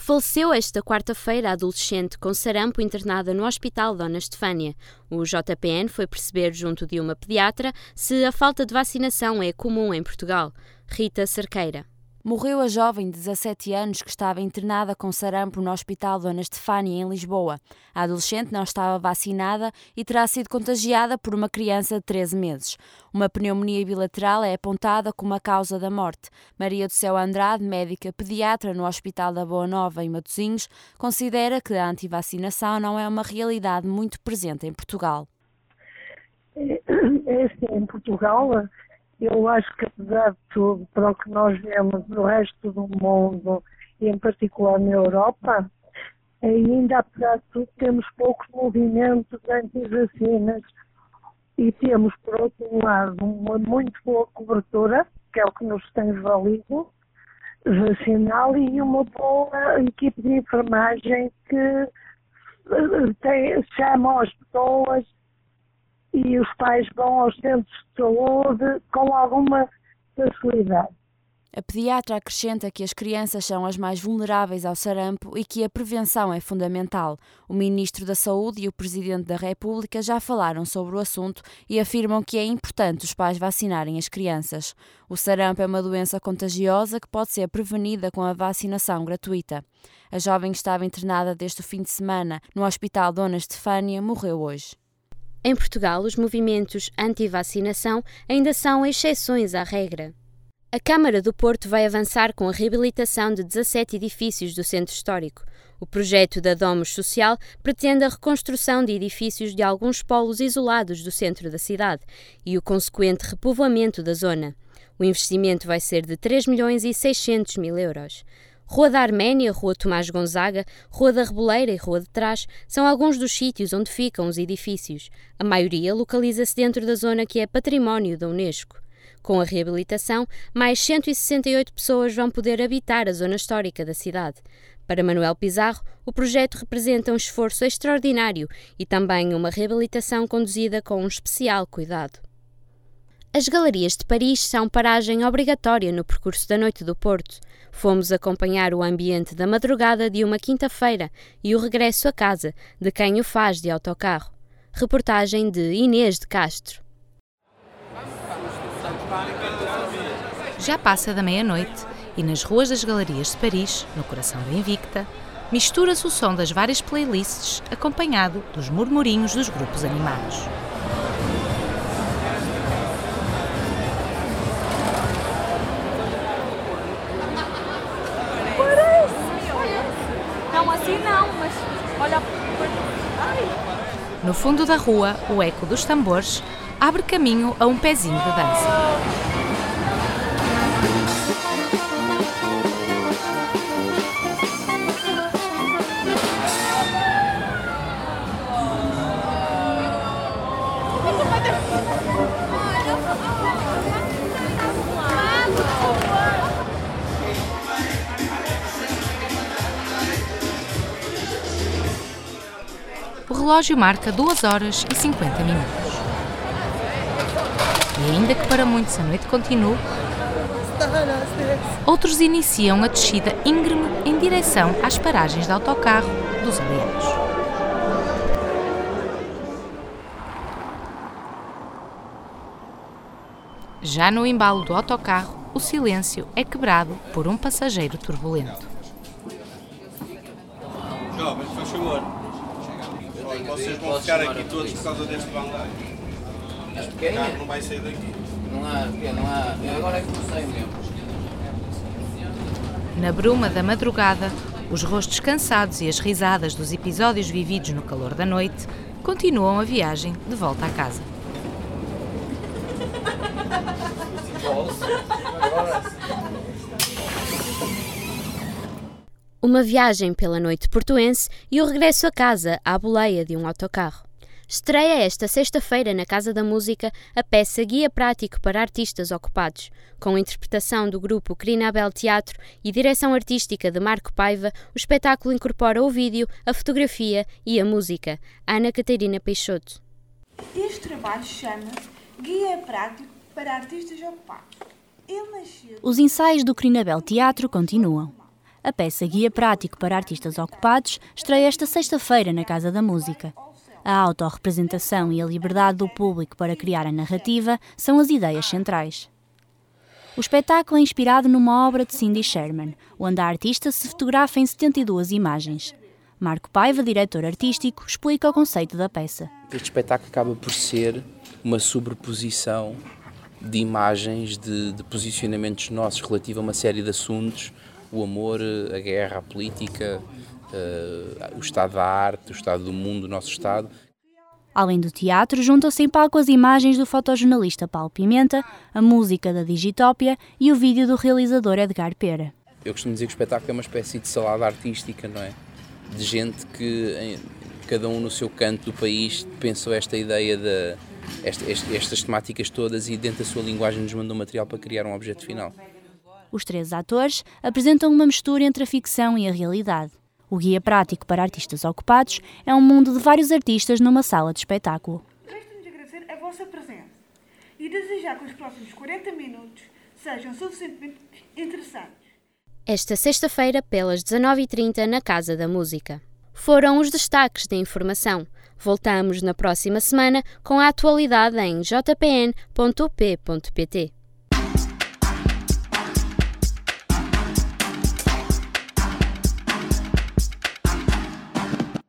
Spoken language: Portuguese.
Faleceu esta quarta-feira a adolescente com sarampo internada no Hospital Dona Estefânia. O JPN foi perceber junto de uma pediatra se a falta de vacinação é comum em Portugal. Rita Cerqueira. Morreu a jovem de 17 anos que estava internada com sarampo no Hospital Dona Estefânia, em Lisboa. A adolescente não estava vacinada e terá sido contagiada por uma criança de 13 meses. Uma pneumonia bilateral é apontada como a causa da morte. Maria do Céu Andrade, médica pediatra no Hospital da Boa Nova, em Matosinhos, considera que a antivacinação não é uma realidade muito presente em Portugal. É assim, em Portugal, eu acho que, apesar de tudo, para o que nós vemos no resto do mundo, e em particular na Europa, ainda, apesar de tudo, temos poucos movimentos anti-vacinas e temos, por outro lado, uma muito boa cobertura, que é o que nos tem valido, vacinal, e uma boa equipe de enfermagem que chama as pessoas e os pais vão aos centros de saúde com alguma facilidade. A pediatra acrescenta que as crianças são as mais vulneráveis ao sarampo e que a prevenção é fundamental. O Ministro da Saúde e o Presidente da República já falaram sobre o assunto e afirmam que é importante os pais vacinarem as crianças. O sarampo é uma doença contagiosa que pode ser prevenida com a vacinação gratuita. A jovem que estava internada desde o fim de semana no Hospital Dona Estefânia morreu hoje. Em Portugal, os movimentos anti-vacinação ainda são exceções à regra. A Câmara do Porto vai avançar com a reabilitação de 17 edifícios do centro histórico. O projeto da Domus Social pretende a reconstrução de edifícios de alguns polos isolados do centro da cidade e o consequente repovoamento da zona. O investimento vai ser de 3.600.000 euros. Rua da Arménia, Rua Tomás Gonzaga, Rua da Reboleira e Rua de Trás são alguns dos sítios onde ficam os edifícios. A maioria localiza-se dentro da zona que é património da Unesco. Com a reabilitação, mais 168 pessoas vão poder habitar a zona histórica da cidade. Para Manuel Pizarro, o projeto representa um esforço extraordinário e também uma reabilitação conduzida com um especial cuidado. As galerias de Paris são paragem obrigatória no percurso da Noite do Porto. Fomos acompanhar o ambiente da madrugada de uma quinta-feira e o regresso a casa de quem o faz de autocarro. Reportagem de Inês de Castro. Já passa da meia-noite e nas ruas das galerias de Paris, no coração da Invicta, mistura-se o som das várias playlists acompanhado dos murmurinhos dos grupos animados. Não, assim não, mas olha... No fundo da rua, o eco dos tambores abre caminho a um pezinho de dança. O relógio marca 2 horas e 50 minutos. E ainda que para muitos a noite continue, outros iniciam a descida íngreme em direção às paragens de autocarro dos aliados. Já no embalo do autocarro, o silêncio é quebrado por um passageiro turbulento. Jovens, faz favor. Vocês vão ficar aqui todos por causa deste bandagem. O carro não vai sair daqui. Não há. Agora é que não sei mesmo. Na bruma da madrugada, os rostos cansados e as risadas dos episódios vividos no calor da noite continuam a viagem de volta à casa. Uma viagem pela noite portuense e o regresso a casa à boleia de um autocarro. Estreia esta sexta-feira na Casa da Música a peça Guia Prático para Artistas Ocupados. Com a interpretação do grupo Crinabel Teatro e direção artística de Marco Paiva, o espetáculo incorpora o vídeo, a fotografia e a música. Ana Catarina Peixoto. Este trabalho chama-se Guia Prático para Artistas Ocupados. Os ensaios do Crinabel Teatro continuam. A peça Guia Prático para Artistas Ocupados estreia esta sexta-feira na Casa da Música. A autorrepresentação e a liberdade do público para criar a narrativa são as ideias centrais. O espetáculo é inspirado numa obra de Cindy Sherman, onde a artista se fotografa em 72 imagens. Marco Paiva, diretor artístico, explica o conceito da peça. Este espetáculo acaba por ser uma sobreposição de imagens, de posicionamentos nossos relativo a uma série de assuntos: o amor, a guerra, a política, o estado da arte, o estado do mundo, o nosso estado. Além do teatro, juntam-se em palco as imagens do fotojornalista Paulo Pimenta, a música da Digitópia e o vídeo do realizador Edgar Pera. Eu costumo dizer que o espetáculo é uma espécie de salada artística, não é? De gente que, cada um no seu canto do país, pensou esta ideia de estas temáticas todas e dentro da sua linguagem nos mandou material para criar um objeto final. Os 3 atores apresentam uma mistura entre a ficção e a realidade. O Guia Prático para Artistas Ocupados é um mundo de vários artistas numa sala de espetáculo. Resta-nos agradecer a vossa presença e desejar que os próximos 40 minutos sejam suficientemente interessantes. Esta sexta-feira, pelas 19h30, na Casa da Música. Foram os destaques da informação. Voltamos na próxima semana com a atualidade em jpn.up.pt.